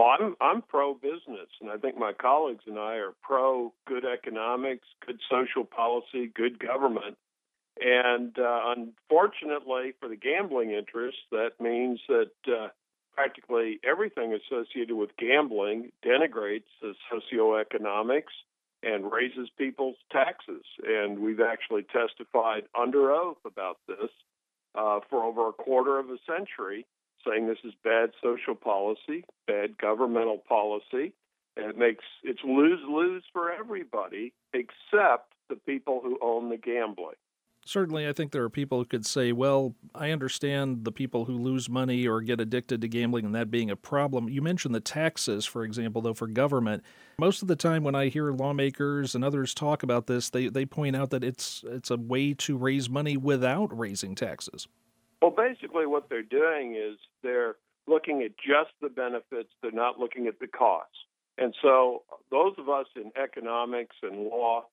Well, I'm pro-business, and I think my colleagues and I are pro good economics, good social policy, good government. And unfortunately for the gambling interests, that means that practically everything associated with gambling denigrates the socioeconomics and raises people's taxes. And we've actually testified under oath about this for over a quarter of a century, saying this is bad social policy, bad governmental policy, and it's lose-lose for everybody except the people who own the gambling. Certainly, I think there are people who could say, well, I understand the people who lose money or get addicted to gambling and that being a problem. You mentioned the taxes, for example, though, for government. Most of the time when I hear lawmakers and others talk about this, they point out that it's a way to raise money without raising taxes. Well, basically what they're doing is they're looking at just the benefits. They're not looking at the costs. And so those of us in economics and law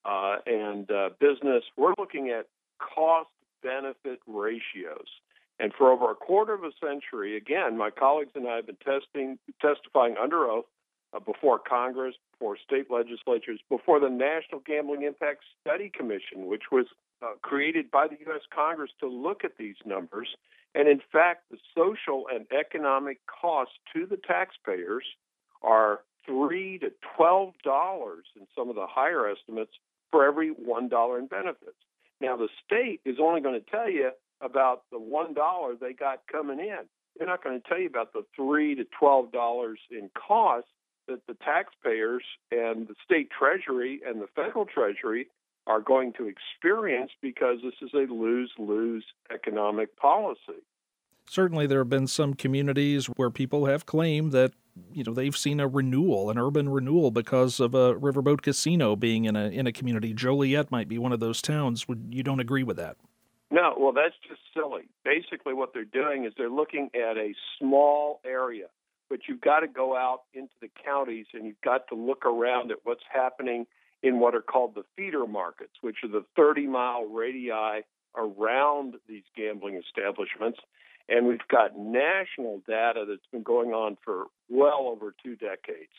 and business, we're looking at cost-benefit ratios. And for over a quarter of a century, again, my colleagues and I have been testifying under oath before Congress, before state legislatures, before the National Gambling Impact Study Commission, which was created by the U.S. Congress to look at these numbers. And in fact, the social and economic costs to the taxpayers are $3 to $12 in some of the higher estimates for every $1 in benefits. Now, the state is only going to tell you about the $1 they got coming in. They're not going to tell you about the $3 to $12 in costs that the taxpayers and the state treasury and the federal treasury are going to experience because this is a lose-lose economic policy. Certainly, there have been some communities where people have claimed that they've seen an urban renewal because of a riverboat casino being in a community. Joliet might be one of those towns. You don't agree with that? No, well, that's just silly. Basically, what they're doing is they're looking at a small area, but you've got to go out into the counties and you've got to look around at what's happening in what are called the feeder markets, which are the 30-mile radii around these gambling establishments. And we've got national data that's been going on for well over 2 decades.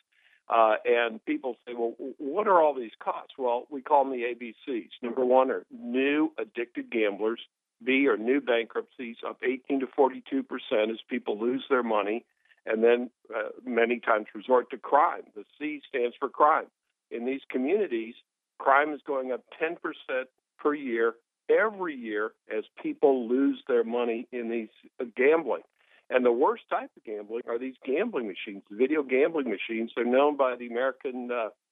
And people say, well, what are all these costs? Well, we call them the ABCs. Number one are new addicted gamblers. B are new bankruptcies, up 18 to 42% as people lose their money and then many times resort to crime. The C stands for crime. In these communities, crime is going up 10% per year, every year, as people lose their money in these gambling. And the worst type of gambling are these gambling machines, video gambling machines. They're known by the American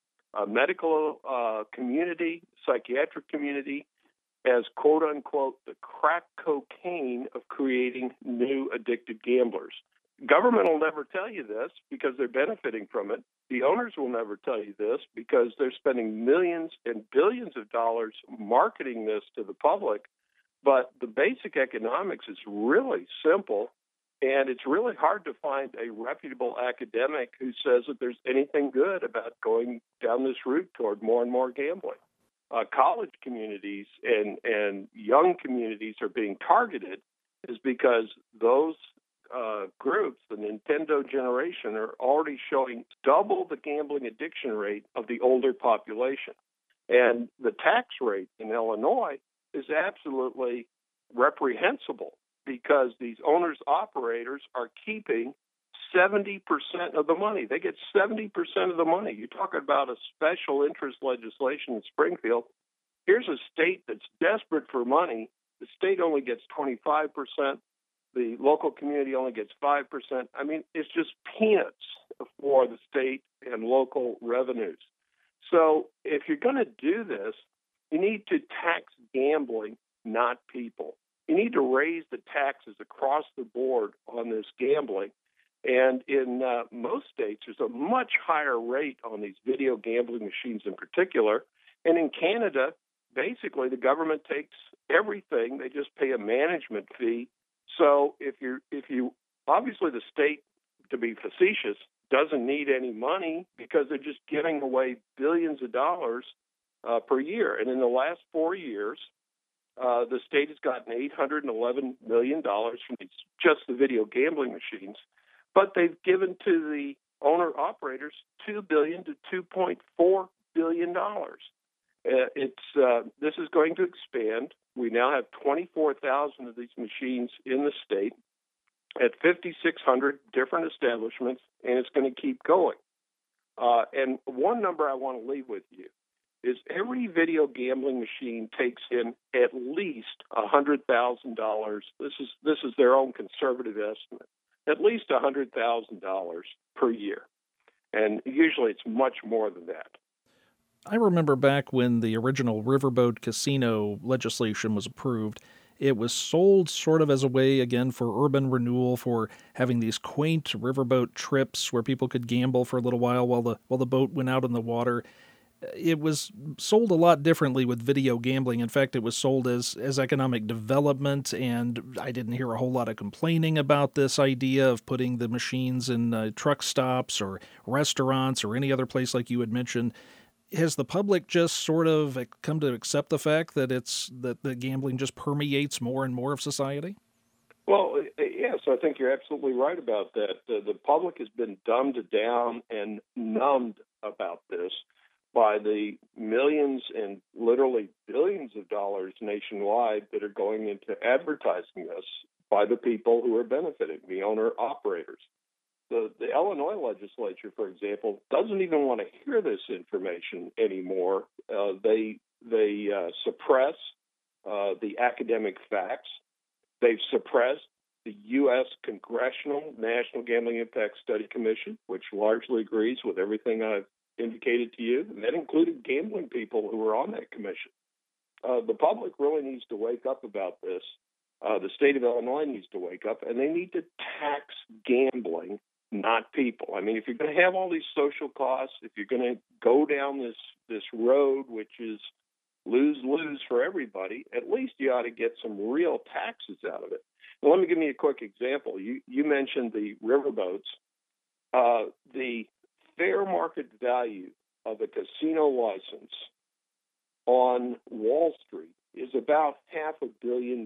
medical community, psychiatric community, as, quote unquote, the crack cocaine of creating new addicted gamblers. Government will never tell you this because they're benefiting from it. The owners will never tell you this because they're spending millions and billions of dollars marketing this to the public. But the basic economics is really simple, and it's really hard to find a reputable academic who says that there's anything good about going down this route toward more and more gambling. College communities and young communities are being targeted is because those groups, the Nintendo generation, are already showing double the gambling addiction rate of the older population. And the tax rate in Illinois is absolutely reprehensible because these owners-operators are keeping 70% of the money. They get 70% of the money. You're talking about a special interest legislation in Springfield. Here's a state that's desperate for money. The state only gets 25%. The local community only gets 5%. I mean, it's just peanuts for the state and local revenues. So if you're going to do this, you need to tax gambling, not people. You need to raise the taxes across the board on this gambling. And in most states, there's a much higher rate on these video gambling machines in particular. And in Canada, basically, the government takes everything. They just pay a management fee. So if you obviously the state, to be facetious, doesn't need any money because they're just giving away billions of dollars per year. And in the last 4 years, the state has gotten $811 million from just the video gambling machines. But they've given to the owner-operators $2 billion to $2.4 billion. This is going to expand. We now have 24,000 of these machines in the state at 5,600 different establishments, and it's going to keep going. And one number I want to leave with you is every video gambling machine takes in at least $100,000. This is their own conservative estimate. At least $100,000 per year, and usually it's much more than that. I remember back when the original riverboat casino legislation was approved, it was sold sort of as a way, again, for urban renewal, for having these quaint riverboat trips where people could gamble for a little while the boat went out in the water. It was sold a lot differently with video gambling. In fact, it was sold as economic development, and I didn't hear a whole lot of complaining about this idea of putting the machines in truck stops or restaurants or any other place like you had mentioned. Has the public just sort of come to accept the fact that the gambling just permeates more and more of society? Well, yes, I think you're absolutely right about that. The public has been dumbed down and numbed about this by the millions and literally billions of dollars nationwide that are going into advertising this by the people who are benefiting, the owner-operators. The Illinois legislature, for example, doesn't even want to hear this information anymore. They suppress the academic facts. They've suppressed the U.S. Congressional National Gambling Impact Study Commission, which largely agrees with everything I've indicated to you, and that included gambling people who were on that commission. The public really needs to wake up about this. The state of Illinois needs to wake up, and they need to tax gambling, not people. I mean, if you're going to have all these social costs, if you're going to go down this road, which is lose-lose for everybody, at least you ought to get some real taxes out of it. Now, let me give you a quick example. You mentioned the riverboats. The fair market value of a casino license on Wall Street is about $500 million.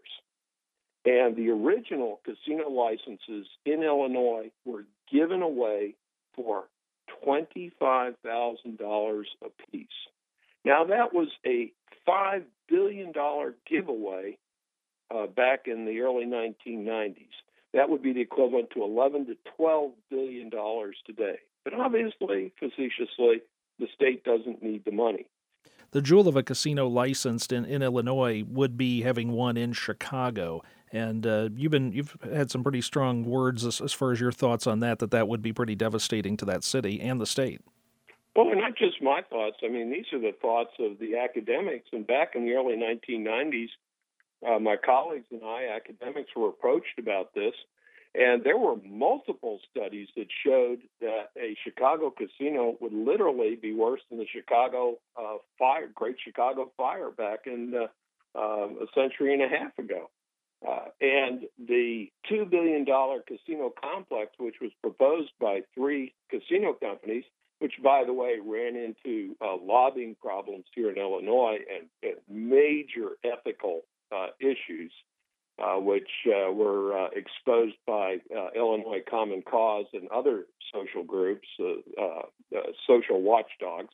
And the original casino licenses in Illinois were given away for $25,000 apiece. Now, that was a $5 billion giveaway back in the early 1990s. That would be the equivalent to $11 to $12 billion today. But obviously, facetiously, the state doesn't need the money. The jewel of a casino licensed in Illinois would be having one in Chicago. And you've had some pretty strong words as far as your thoughts on that would be pretty devastating to that city and the state. Well, not just my thoughts. I mean, these are the thoughts of the academics. And back in the early 1990s, my colleagues and I, academics, were approached about this. And there were multiple studies that showed that a Chicago casino would literally be worse than the Chicago Great Chicago Fire back in a century and a half ago. And the $2 billion casino complex, which was proposed by 3 casino companies, which, by the way, ran into lobbying problems here in Illinois and major ethical issues, which were exposed by Illinois Common Cause and other social groups, social watchdogs.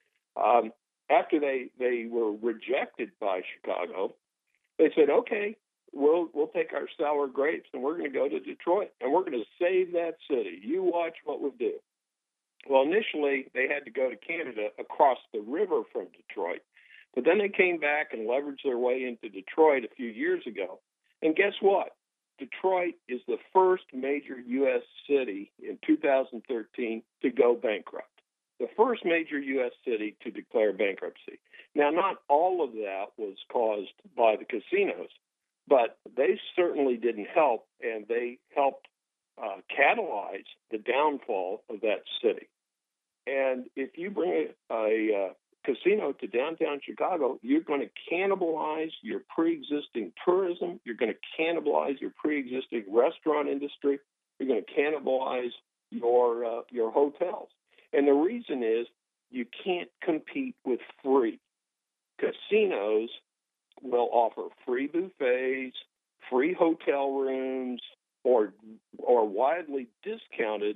After they were rejected by Chicago, they said, okay, we'll take our sour grapes and we're going to go to Detroit and we're going to save that city. You watch what we do. Well, initially, they had to go to Canada across the river from Detroit, but then they came back and leveraged their way into Detroit a few years ago. And guess what? Detroit is the first major U.S. city in 2013 to go bankrupt. The first major U.S. city to declare bankruptcy. Now, not all of that was caused by the casinos, but they certainly didn't help, and they helped catalyze the downfall of that city. And if you bring a casino to downtown Chicago, you're going to cannibalize your pre-existing tourism. You're going to cannibalize your pre-existing restaurant industry. You're going to cannibalize your hotels. And the reason is you can't compete with free. Casinos will offer free buffets, free hotel rooms, or widely discounted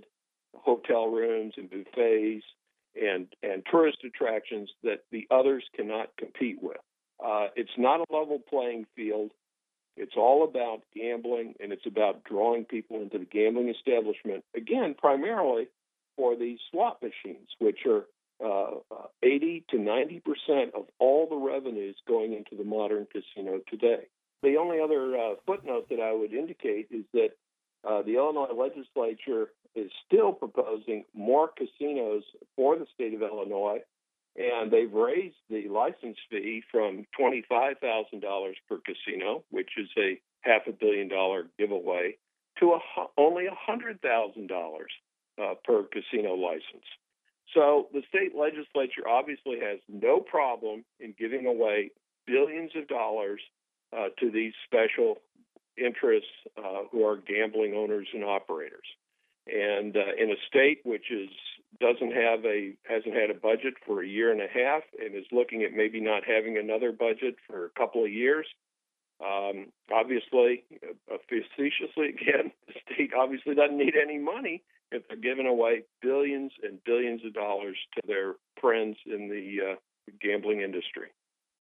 hotel rooms and buffets and tourist attractions that the others cannot compete with. It's not a level playing field. It's all about gambling, and it's about drawing people into the gambling establishment, again, primarily for these slot machines, which are 80 to 90% of all the revenues going into the modern casino today. The only other footnote that I would indicate is that the Illinois legislature is still proposing more casinos for the state of Illinois, and they've raised the license fee from $25,000 per casino, which is a $500 million giveaway, to only $100,000 per casino license. So the state legislature obviously has no problem in giving away billions of dollars to these special interests who are gambling owners and operators. And in a state which hasn't had a budget for a year and a half and is looking at maybe not having another budget for a couple of years, obviously, facetiously again, the state obviously doesn't need any money if they're giving away billions and billions of dollars to their friends in the gambling industry.